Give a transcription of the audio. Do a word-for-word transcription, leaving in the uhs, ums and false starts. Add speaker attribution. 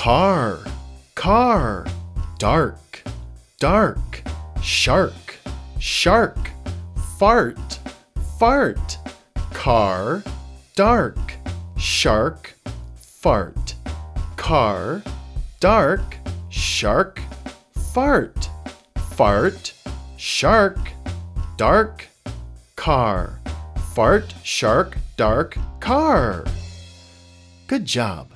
Speaker 1: car, car, dark, dark, shark, shark, fart, fart, car, dark, shark, fart, car, dark, shark, fart, fart, shark, dark, car, fart, shark, dark, car. Good job.